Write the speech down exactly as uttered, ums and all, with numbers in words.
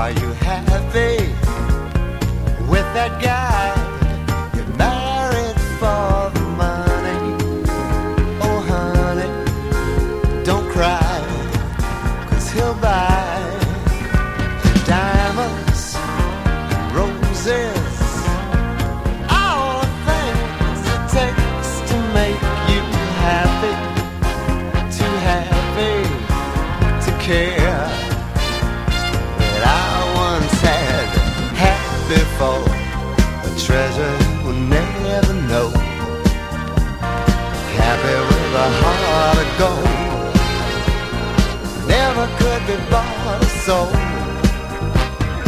Are you happy with that guy you married for the money? Oh honey, don't cry, 'cause he'll buy diamonds, roses, all the things it takes to make you happy, too happy to care. That I once had had before, a treasure we'll never know. Happy with a heart of gold, never could be bought a soul.